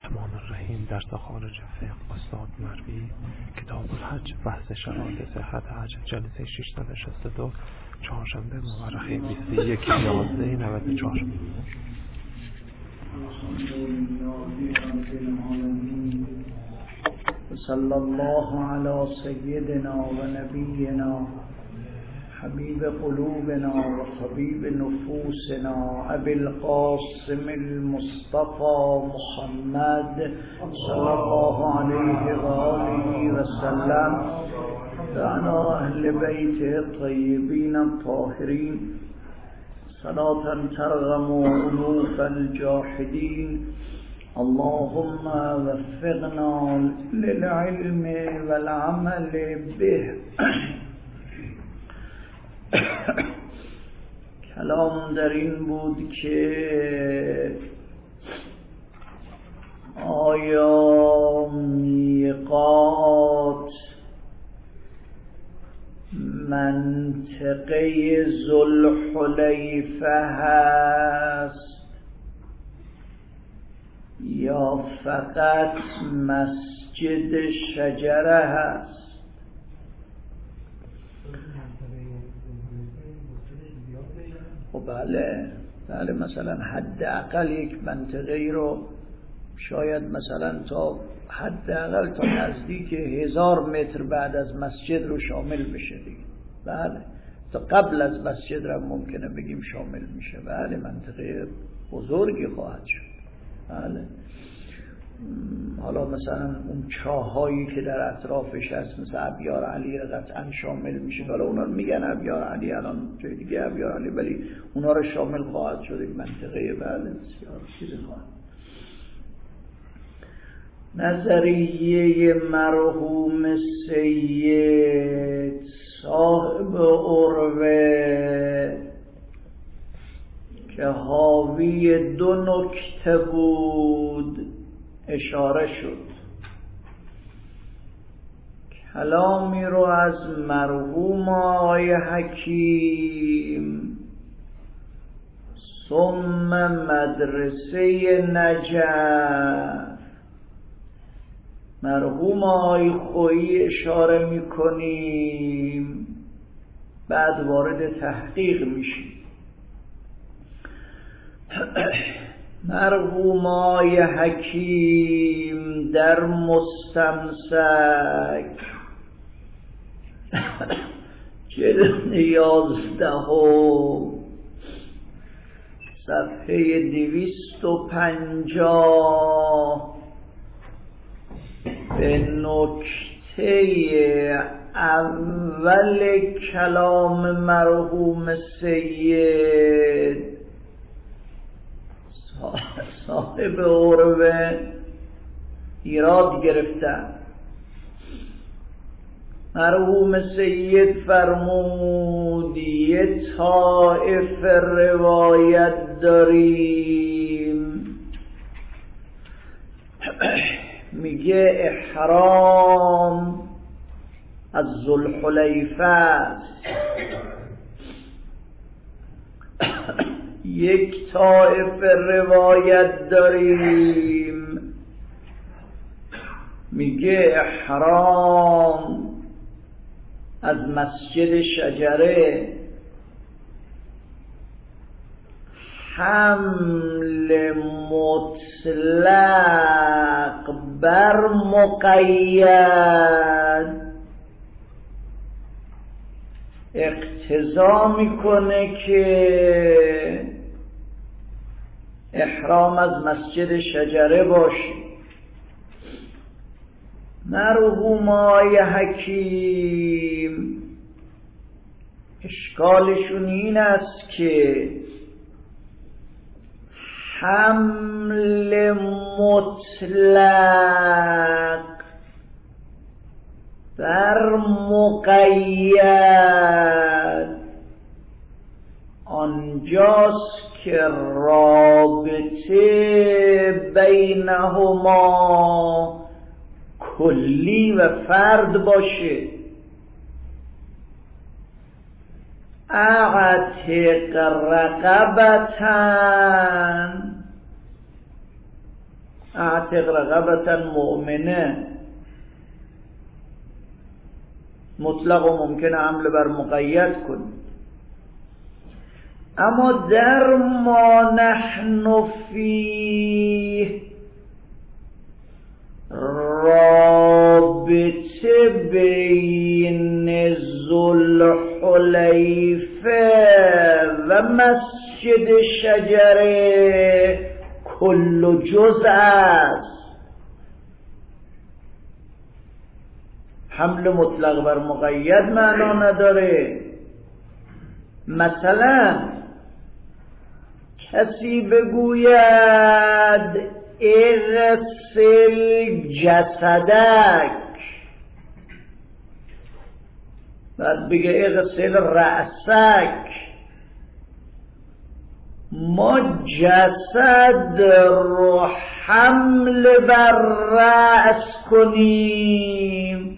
الرحمن الرحیم. درس خارج فقه استاد مروی، کتاب الحج، بحث شرایط صحت حج، جلسه 662، چهارشنبه مورخه 21/11/94. صلی الله علی سیدنا و نبینا حبیب قلوبنا و طبیب نفوسنا ابی القاسم المصطفى محمد صلی الله علیه و آله و سلم و علی اهل بیته الطیبین الطاهرین صلاة ترغم أنوف الجاحدین. اللهم وفقنا للعلم والعمل به. کلام در این بود که آیا میقات منطقه ذوالحلیفه هست یا فقط مسجد شجره هست؟ خب بله مثلا حداقل یک منطقه ای رو شاید مثلا تا حداقل تا نزدیک 1000 متر بعد از مسجد رو شامل بشه دیگه. بله تا قبل از مسجد رو ممکنه بگیم شامل میشه. بله منطقه بزرگی خواهد شد. بله حالا مثلا اون چاهایی که در اطرافش هست مثل ابیار علی رو قطعا شامل میشه. حالا اونا رو میگن ابیار علی، الان جای دیگه ابیار علی، ولی اونا رو شامل خواهد شد این منطقه. بله بسیار چیز خواهد. نظریه مرحوم سید صاحب عروه که حاوی 2 نکته بود اشاره شد. کلامی رو از مرحوم آقای حکیم ثم مدرسه نجف مرحوم آقای خویی اشاره میکنیم، بعد وارد تحقیق میشیم. مرحوم آقای حکیم در مستمسک جلد 11 صفحه 250 به نکته اول کلام مرحوم سید صاحب عروه ایراد گرفتن. مرحوم سید فرمود یه طائف روایت داریم میگه احرام از ذوالحلیفه است. یک طائف روایت داریم میگه احرام از مسجد شجره. حمل مطلق بر مقید اقتضا میکنه که احرام از مسجد شجره باشه. مرحوم آقای حکیم اشکالشون این است که حمل مطلق بر مقید آنجاست که رابطه بینهما کلی و فرد باشه. اعتق رقبتن اعتق رقبة مؤمنه مطلق و ممکنه حمل بر مقید کنی. اما در ما نحن فیه رابطه بین ذوالحلیفه و مسجد شجره کل جزء است. حمل مطلق بر مقید معنا نداره. مثلا کسی بگوید اغسل جسدک، بعد بگه اغسل رأسک، ما جسد رو حمل بر رأس کنیم،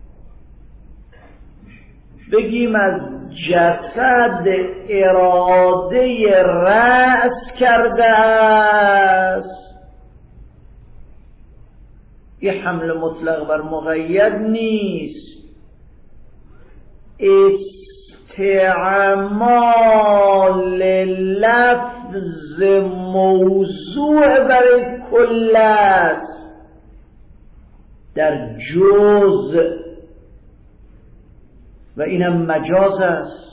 بگیم از جسد اراده رأس کرده است، این حمل مطلق بر مقید نیست. استعمال لفظ موضوع برای کل است در جزء و اینم مجاز است.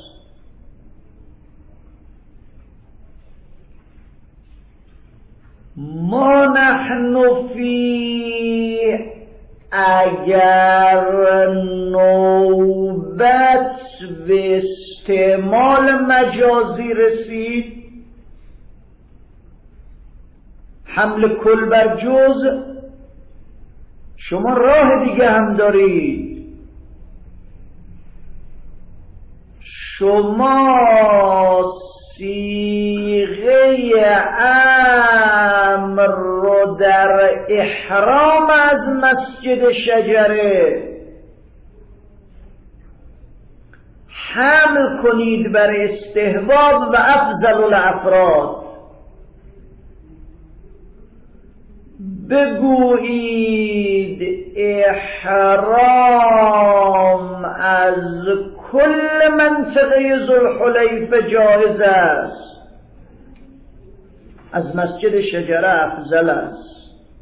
ما نحن فی، اگر نوبت به استعمال مجازی رسید، حمل کل بر جزء، شما راه دیگه هم دارید. شما صیغه امر رو در احرام از مسجد شجره حمل کنید بر استحباب و افضل الافراد. بگویید احرام از کل منطقه ذوالحلیفه جایز است، از مسجد شجره افضل است.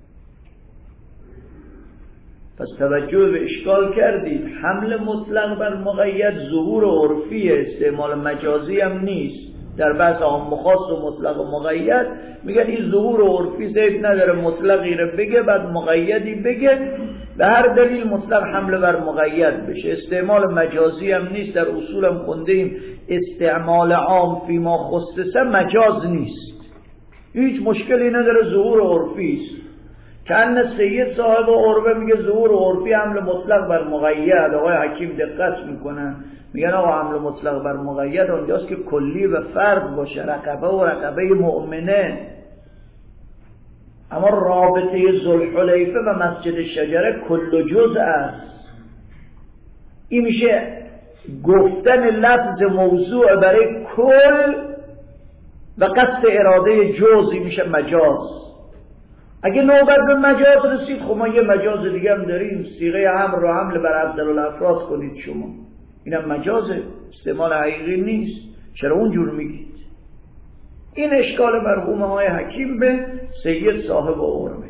پس توجه به اشکال کردید. حمل مطلق بر مقید ظهور عرفی، استعمال مجازی هم نیست. در بحث عام و خاص و مطلق و مقید میگن این ظهور عرفی زیب نداره، مطلقی رو بگه بعد مقیدی بگه، به هر دلیل مطلق حمل بر مقید بشه. استعمال مجازی هم نیست. در اصول هم خوندیم استعمال عام فی ما خصصه مجاز نیست، هیچ مشکلی نداره، ظهور عرفی است. کأن سید صاحب عربه میگه ظهور عرفی حمل مطلق بر مقید. آقای حکیم دقت میکنن میگن آقا حمل مطلق بر مقید اونجاست که کلی و فرد باشه، رقبه و رقبه مؤمنه. اما رابطه ذوالحلیفه و مسجد شجره کل جزء است. این میشه گفتن لفظ موضوع برای کل و قصد اراده جزئی، میشه مجاز. اگه نوبت به مجاز رسید، خب ما یه مجاز دیگه هم داریم، صیغه امر رو حمل بر افضل الافراد کنید شما، اینم مجازه، استعمال حقیقی نیست. چرا اونجور میگید؟ این اشکال مرحوم های حکیم به سید صاحب عربه.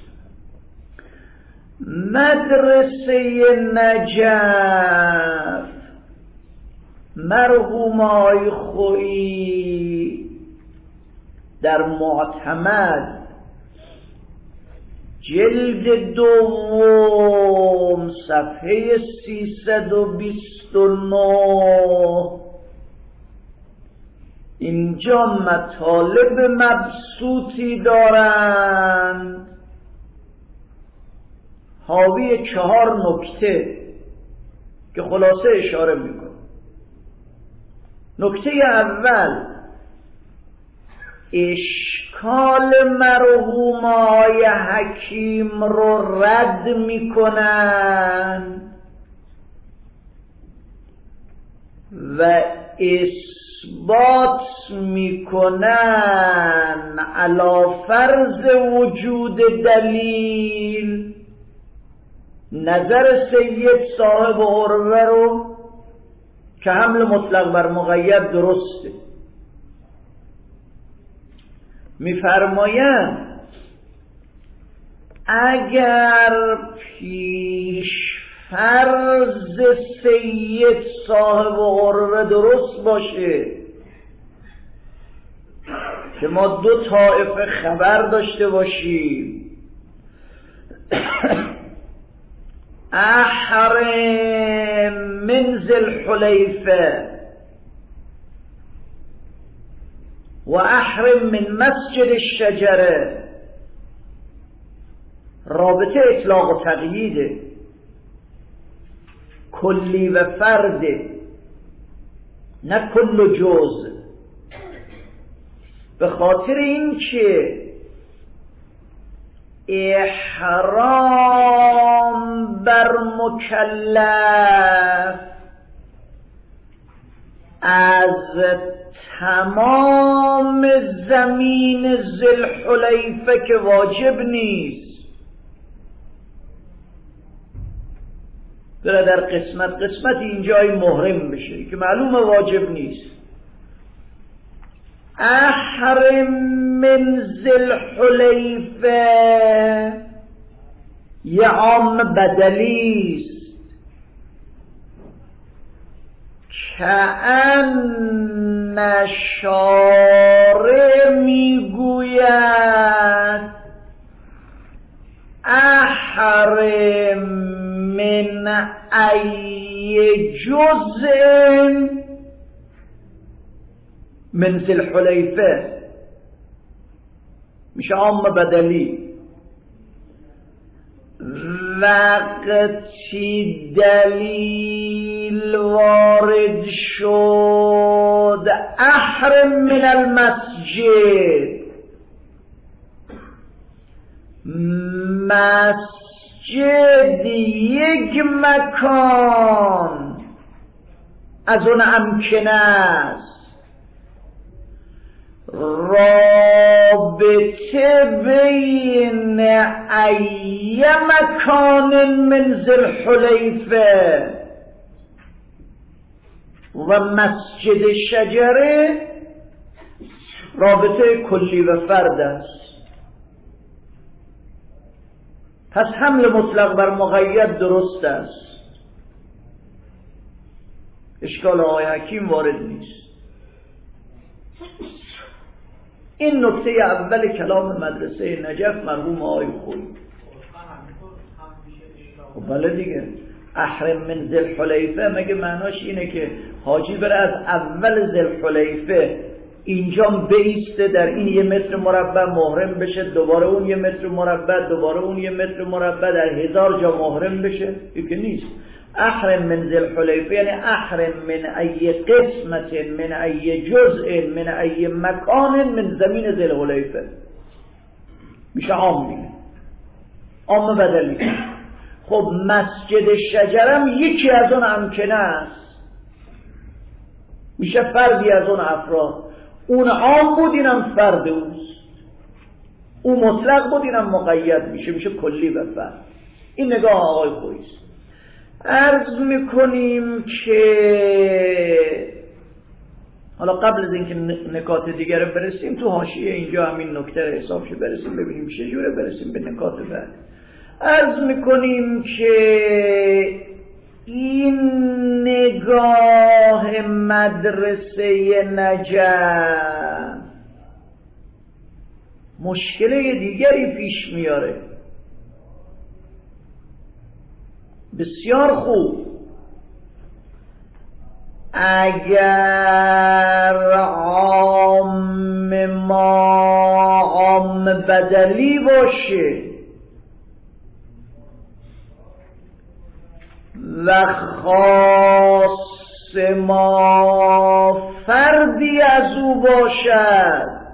مدرسه نجف مرحوم های خویی در معتمد جلد دوم صفحه 329 اینجا مطالب مبسوطی دارند حاوی 4 نکته که خلاصه اشاره میکنه. نکته اول، اشکال مرحومای حکیم رو رد میکنن و اثبات میکنن علی فرض وجود دلیل نظر سید صاحب عروه رو که حمل مطلق بر مقید درسته. میفرمایند اگر پیش فرض سید صاحب عروه درست باشه که ما دو طایفه خبر داشته باشیم، احرم من ذی الحلیفه و احرم من مسجد الشجره، رابطه اطلاق و تقییده، کلی و فرده، نه کل و جز. به خاطر این که احرام بر مکلف از تمام زمین ذی الحلیفه که واجب نیست، در قسمت اینجای محرم بشه که معلومه واجب نیست. احرم من ذی الحلیفه یه عام بدلیست، کأن شارع میگوید احرم من ای جزء من ذی الحلیفه، میشه عام بدلی. وقتی دلیل وارد شد احرم من المسجد، مسجد یک مکان از اون امکنه است، رابطه بین ای مکان من ذی الحلیفه و مسجد شجره رابطه کلی و فرد است. پس حمل مطلق بر مقید درست است، اشکال آقای حکیم وارد نیست. این نکته اول کلام مدرسه نجف مرحوم آقای خویی. بله دیگه، احرم من ذی الحلیفه مگه معناش اینه که حاجی بره از اول ذی الحلیفه اینجا بیسته، در این 1 متر مربع محرم بشه، دوباره اون 1 متر مربع، دوباره اون 1 متر مربع، در 1000 جا محرم بشه؟ این که نیست. احرم من ذی الحلیفه یعنی احرم من ای قسمت من ای جزء من ای مکان من زمین ذی الحلیفه، میشه عام دیگه، عام بدلی. خب مسجد شجرم یکی از اون امکنه است، میشه فردی از اون افراد. اون عام بود اینم فرد اوست، اون مطلق بود اینم مقید میشه کلی و فرد. این نگاه آقای خوییست. عرض میکنیم که حالا قبل از اینکه نکات دیگر برسیم تو حاشیه اینجا همین نکته رو حسابش برسیم ببینیم چجوره برسیم به نکات بعد. عرض میکنیم که این نگاه مدرسه نجف مشکل دیگری پیش میاره. بسیار خوب، اگر عام ما عام بدلی باشه و خاص ما فردی از او باشد،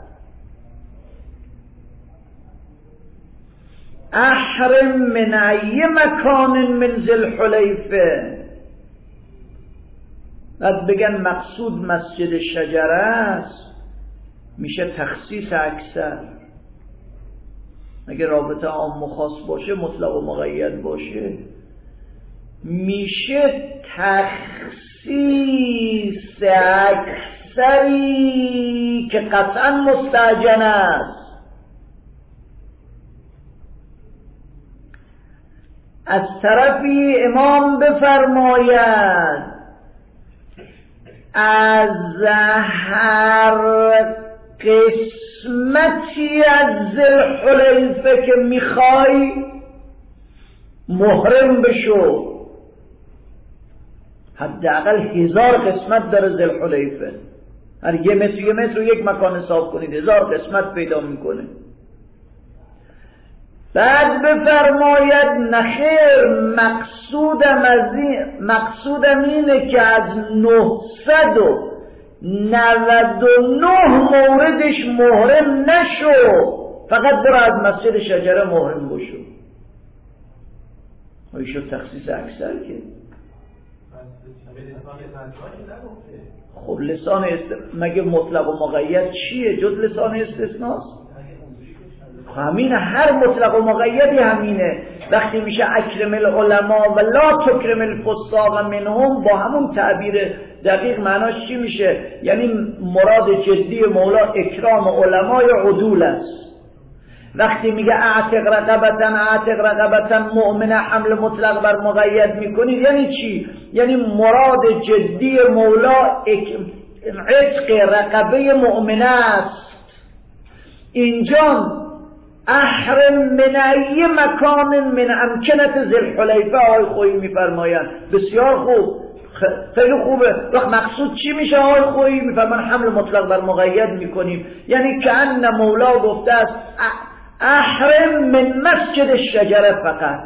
احرم من ای مکان من ذی الحلیفه، بعد بگن مقصود مسجد شجره است، میشه تخصیص اکثر. اگه رابطه عام و خاص باشه، مطلق و مقید باشه، میشه تخصیص اکثری که قطعا مستعجن است. از طرفی امام بفرماید از هر قسمتی از ذوالحلیفه که میخوای محرم بشو. حداقل 1000 قسمت داره ذوالحلیفه، هر یه متر رو یک مکان حساب کنید 1000 قسمت پیدا میکنه. بعد بفرماید نخیر، مقصودم اینه که از 999 موردش محرم نشو، فقط برو از مسجد شجره محرم بشو. شد تخصیص اکثر که خب لسان مگه مطلق و مقید چیه جز لسان استثناست؟ همین، هر مطلق و مقیدی همینه. وقتی میشه اکرم العلماء و لا تکرم الفساق منهم، با همون تعبیر دقیق معناش چی میشه؟ یعنی مراد جدی مولا اکرام علمای عدول است. وقتی میگه اعتق رقبتن مؤمنه، حمل مطلق بر مقید میکنید یعنی چی؟ یعنی مراد جدی مولا عتق رقبه مؤمنه است. اینجا احرم من ای مکان من امکنت ذوالحلیفه آقای خویی میفرمایند. بسیار خوب، خیلی خوبه. وقت مقصود چی میشه آقای خویی؟ میفرمان حمل مطلق بر مقید میکنیم، یعنی که ان مولا گفته است احرم من مسجد شجره فقط.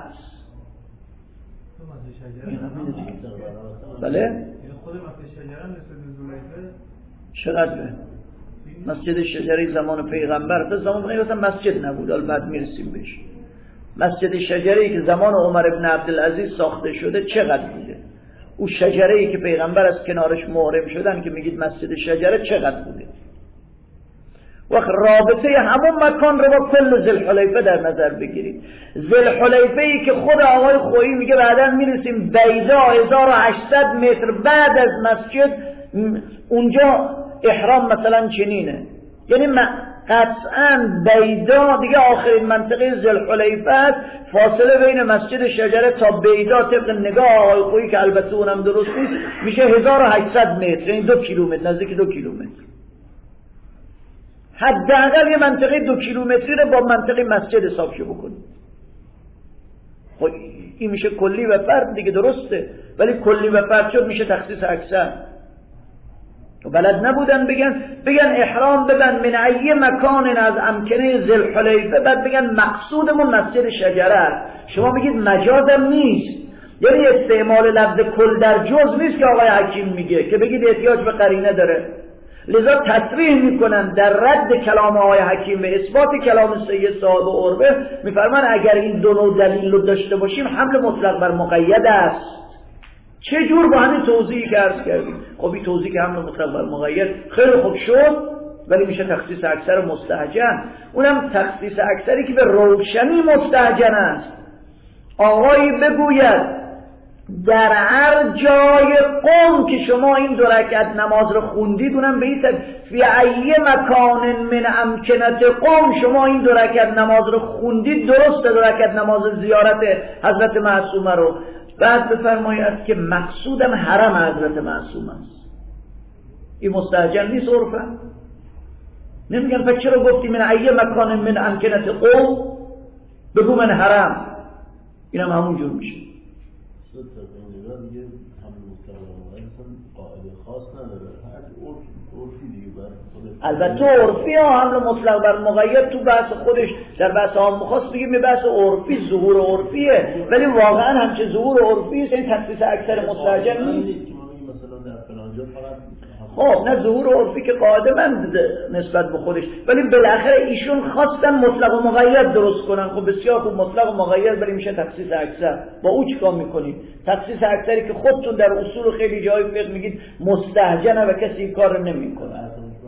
بله؟ خود مسجد شجره مثل ذوالحلیفه چقدره؟ مسجد شجره زمان پیغمبر، تا زمان پیغمبر مسجد نبود، حالا بعد میرسیم بهش. مسجد شجره‌ای که زمان عمر ابن عبدالعزیز ساخته شده چقدر بوده؟ او شجره‌ای که پیغمبر از کنارش محرم شدن که میگید مسجد شجره چقدر بوده؟ وقت رابطه همون مکان رو با کل ذوالحلیفه در نظر بگیرید. ذوالحلیفه‌ای که خود آقای خویی میگه بعداً میرسیم بیضا 1800 متر بعد از مسجد، اونجا احرام مثلا چنینه، یعنی قطعاً بیضا دیگه آخرین منطقه ذوالحلیفه است. فاصله بین مسجد شجره تا بیضا طبق نگاه آقای خویی که البته اونم درست نیست میشه 1800 متر، یعنی 2 کیلومتر، نزدیک 2 کیلومتر. حداقل یه منطقه 2 کیلومتری رو با منطقه مسجد حساب شو بکنید. خب این میشه کلی و فرد دیگه، درسته، ولی کلی و فرد شد میشه تخصیص اکثر. و بلد نبودن بگن احرام ببند من ای مکان از امکنه ذوالحلیفه، بعد بگن مقصودمون مسجد شجره است. شما میگید مجازم نیست، یعنی استعمال لفظ کل در جز نیست که آقای حکیم میگه که بگید احتیاج به قرینه داره. لذا تصریح میکنن در رد کلام آقای حکیم به اثبات کلام سید صاحب عربه، میفرمان اگر این دو نوع دلیل رو داشته باشیم حمل مطلق بر مقید است. چه جور؟ با همین توضیحی که عرض کردیم. خب این توضیح که حمل مطلق بر مقید خیلی خوب شد، ولی میشه تخصیص اکثر مستهجن، اونم تخصیص اکثری که به روشنی مستهجن است. آقایی بگوید در هر جای قوم که شما این 2 رکعت نماز رو خوندید، اونم به این فی ای مکان من امکنت قوم شما این 2 رکعت نماز رو خوندید، درسته 2 رکعت نماز زیارت حضرت معصومه رو. بعد بفرماید که مقصودم حرم حضرت معصومه است. این مستهجن نیست عرفا؟ نمیگن پس چرا گفتی من ای مکان من امکنت قوم؟ بگو من حرم. اینم همون جور میشه. البته عرفی ها حمل مطلق بر مقید تو بحث خودش در بحث عام خاص بگیم بحث عرفی، ظهور عرفیه، ولی واقعا همچه ظهور عرفی است، این تخصیص اکثر مستهجن نیست. خب نه ظهور عرفی که قاعده‌مند نسبت به خودش، ولی بالاخره ایشون خواستن مطلق و مقید درست کنن. خب بسیار خوب، مطلق و مقید برای میشه تخصیص اکثر. با او چیکار میکنید؟ تخصیص اکثری که خودتون در اصول خیلی جای فقه میگید مستهجنه و کسی این کار نمیکنه.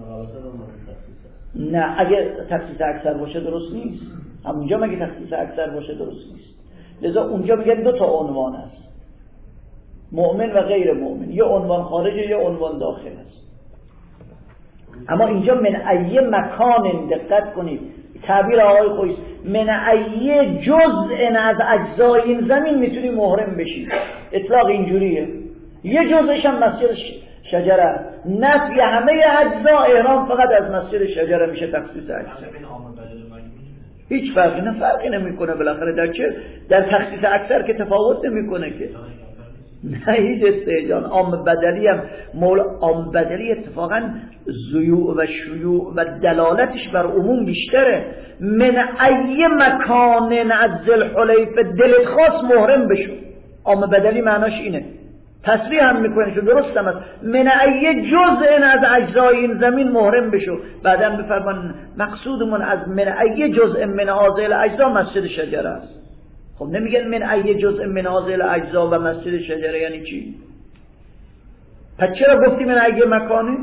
نه اگه تخصیص اکثر باشه درست نیست. همونجا مگه تخصیص اکثر باشه درست نیست. لذا اونجا میگن دو تا عنوان است، مؤمن و غیر مؤمن، یه عنوان خارجه یه عنوان داخل است. اما اینجا من ای مکان، دقت کنید تعبیر آقای خویی، من ای جزء از اجزای این زمین میتونی محرم بشی. اطلاق اینجوریه، یه جزءش هم مسجد شجره، نفی همه اجزا، احرام فقط از مسجد شجره میشه تخصیص اکثر. هیچ فرقی نمیکنه بالاخره در چه؟ در تخصیص اکثر که تفاوت نمیکنه که. نه هیچ استهجان. عام بدلی هم عام بدلی اتفاقا زیوع و شیوع و دلالتش بر عموم بیشتره. من ای مکان از ذوالحلیفه دلت خواست محرم بشو. عام بدلی معناش اینه، تصریح هم میکنه، درست هم است. من ای جزء از اجزای این زمین محرم بشو. بعدا بفرمان مقصودمون از من ای جزء من هذه الاجزا مسجد شجره است. خب نمیگن من ای جزء من هذه الاجزا و مسجد شجره، یعنی چی؟ پس چرا گفتی من ای مکانه؟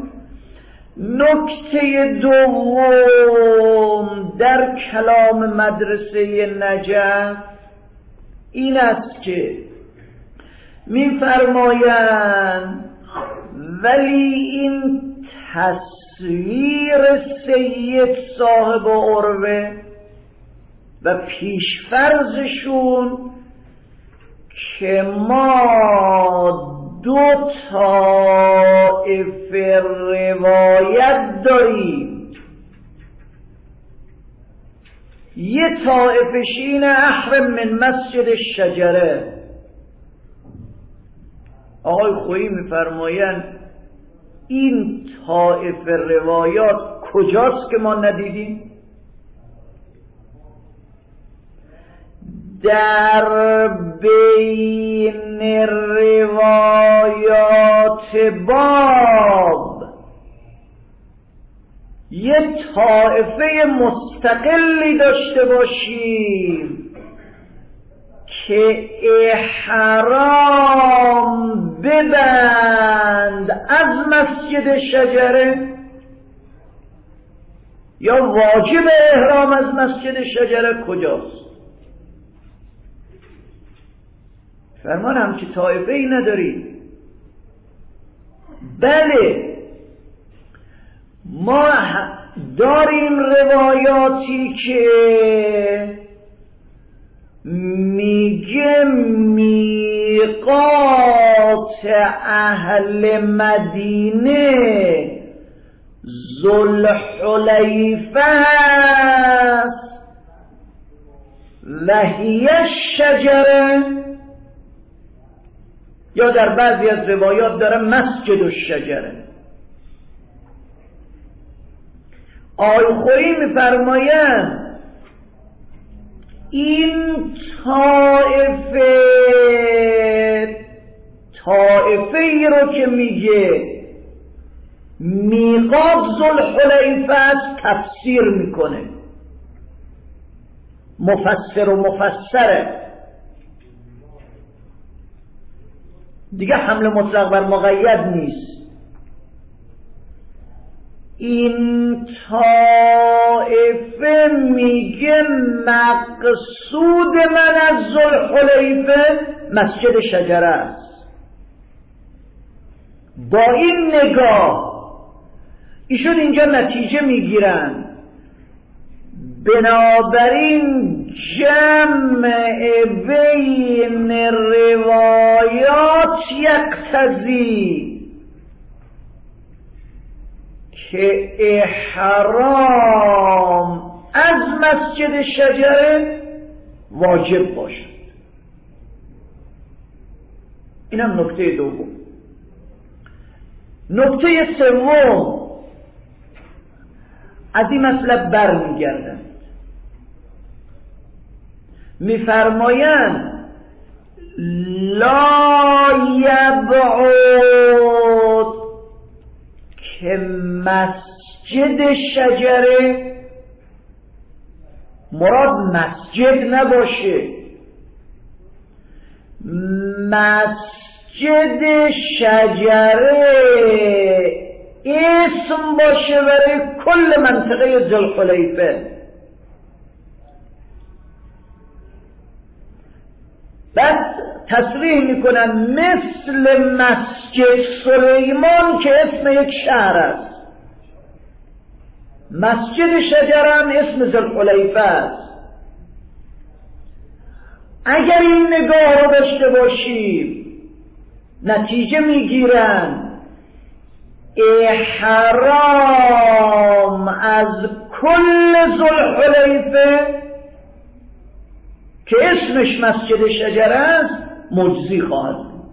نکته دوم در کلام مدرسه نجف این است که می‌فرمایند ولی این تصویر سید صاحب عروه و پیشفرزشون که ما دو طائفه روایت داریم، یه طائفه شین احرم من مسجد شجره. آقای خویی میفرمایند این طائفه روایات کجاست که ما ندیدیم؟ در بین روایات باب یه طائفه مستقلی داشته باشیم که احرام ببند از مسجد شجره یا واجب احرام از مسجد شجره کجاست؟ فرمان همچی طایفه ای نداری. بله ما داریم روایاتی که میگه میقات اهل مدینه ذوالحلیفه است و هی الشجره، یا در بعضی از روایات داره مسجد الشجره. آقای خویی میفرمایند این طائفه ای رو که میگه میقات ذوالحلیفه است تفسیر میکنه، مفسر و مفسره دیگه، حمل مطلق بر مقید نیست. این طائفه میگه مقصود من از ذوالحلیفه مسجد شجره است. با این نگاه ایشون اینجا نتیجه میگیرن بنابراین جمع بین روایات یقتضی که احرام از مسجد شجره واجب باشد. اینم نکته دوم. نکته سوم از این مطلب برمیگردند، میفرمایند لا یبعد که مسجد شجره مراد مسجد نباشه، مسجد شجره اسم باشه برای کل منطقه ذوالحلیفه. بعد تصریح میکنن مثل مسجد سلیمان که اسم یک شهر است، مسجد شجره هم اسم ذوالحلیفه است. اگر این نگاه رو داشته باشیم نتیجه میگیرن احرام از کل ذوالحلیفه که اسمش مسجد شجره است مجزی خواهد بود.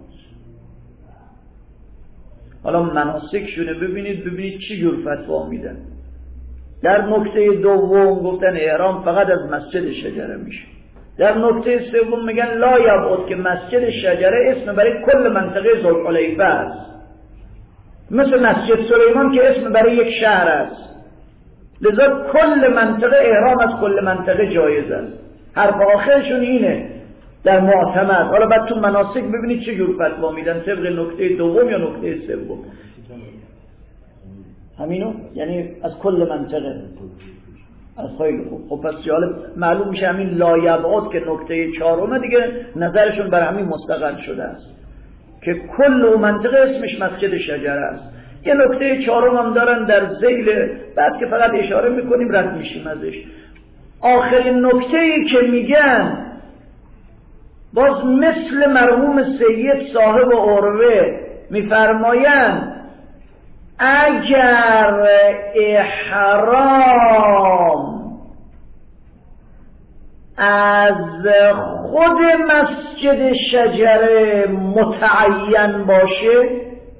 حالا مناسکشونه ببینید چی جور فتوا میدن. در نکته دوم گفتن احرام فقط از مسجد شجره میشه. در نکته سوم میگن لا یبعد که مسجد شجره اسم برای کل منطقه ذوالحلیفه است، مثل مسجد سلیمان که اسم برای یک شهر است، لذا کل منطقه احرام از کل منطقه جایز است. حرف آخرشون اینه در معتمد. حالا بعد تو مناسک ببینید چه جور فتوا میدن طبق نکته دوم یا نکته سوم. همینو یعنی از کل منطقه. از خیلی خوب. خب پس جالب معلوم میشه همین لایبعاد که نکته چهارمه دیگه نظرشون بر همین مستقر شده است که کل منطقه اسمش مسجد شجره است. یه نکته چهارم هم دارن در ذیل، بعد که فقط اشاره میکنیم رد میشیم ازش. آخرین نکته‌ای که میگن باز مثل مرحوم سید صاحب عروه میفرمایند اگر احرام از خود مسجد شجره متعین باشه،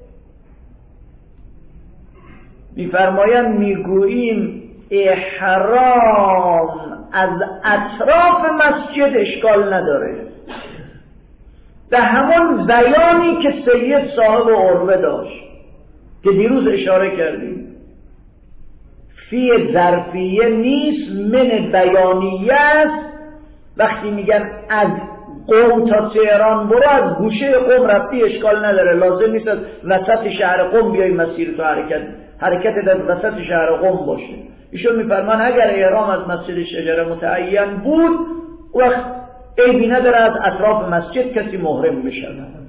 میفرمایند میگوییم احرام از اطراف مسجد اشکال نداره، به همون بیانی که سید صاحب عروه داشت که دیروز اشاره کردیم. فی ظرفیه نیست، من بیانیه است. وقتی میگن از قم تا تهران برو، از گوشه قم رفتی اشکال نداره، لازم نیست از وسط شهر قم بیای مسیر تو حرکت در وسط شهر قم باشه. ایشون میفرمان اگر احرام از مسجد شجره متعین بود وقت عیبی نداره از اطراف مسجد کسی محرم بشه.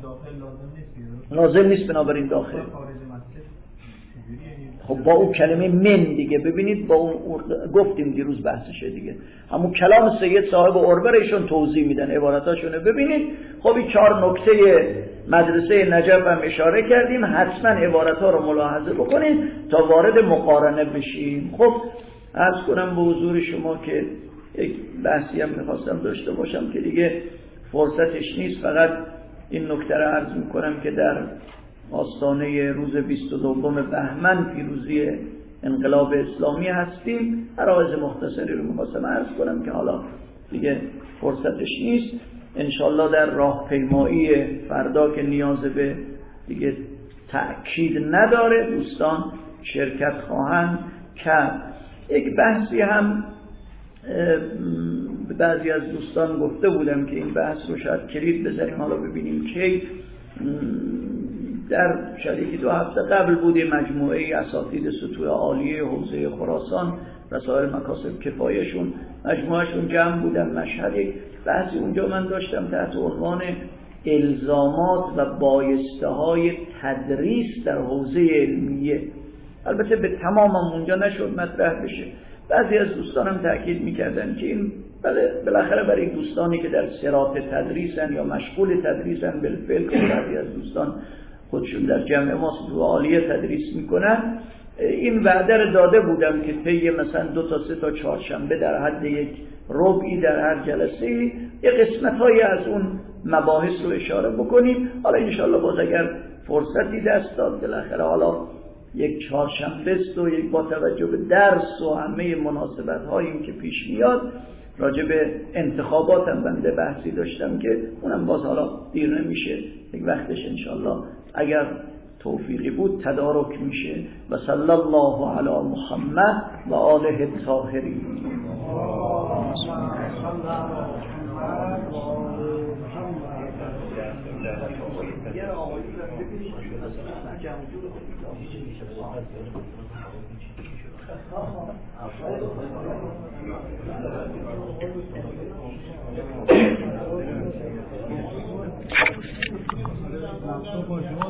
لازم نیست بنابراین داخل. خب با اون کلمه من دیگه ببینید، با اون گفتیم دیروز بحثشه دیگه، همون کلام سید صاحب عروه ایشون توضیح میدن، عباراتاشونه ببینید. خب این 4 نکته مدرسه نجف هم اشاره کردیم، حتما عباراتها رو ملاحظه بکنید تا وارد مقارنه بشیم. خب عرض کنم به حضور شما که یک بحثی هم میخواستم داشته باشم که دیگه فرصتش نیست، فقط این نکته رو عرض میکنم که در آستانه روز 22 بهمن پیروزی انقلاب اسلامی هستیم. عرایض مختصری رو میخواستم عرض کنم که حالا دیگه فرصتش نیست. انشالله در راهپیمایی فردا که نیاز به دیگه تأکید نداره دوستان شرکت خواهند کرد. یک بحثی هم بعضی از دوستان گفته بودم که این بحث رو شاید کلید بذاریم، حالا ببینیم که در شریکی 2 هفته قبل بوده مجموعه اساتید سطوح عالیه حوزه خراسان و سایر مکاسب کفایشون مجموعهشون جمع بودن مشهد. بحثی اونجا من داشتم تحت عنوان الزامات و بایسته های تدریس در حوزه علمیه. البته به تمامم اونجا نشد مطرح بشه. بعضی از دوستانم تأکید میکردن که این بالاخره برای دوستانی که در صراط تدریسن یا مشغول تدریسن بالفعل، که بعضی از دوستان خودشون در جمع ما سطوح عالیه تدریس میکنن، این وعده رو داده بودم که طی مثلا 2 تا 3 تا چهارشنبه در حد 1 ربعی در هر جلسه یک قسمت‌هایی از اون مباحث رو اشاره بکنیم. حالا انشالله باز اگر فرصتی دست داد بالاخره حالا یک چهارشنبه است و یک با توجه به درس و همه مناسبت‌هایی که پیش میاد راجع به انتخابات هم بنده بحثی داشتم که اونم باز حالا دیر نمیشه یک وقتش انشالله اگر توفیقی بود تدارک میشه. و صلی الله علی محمد و آله الطاهرین. شما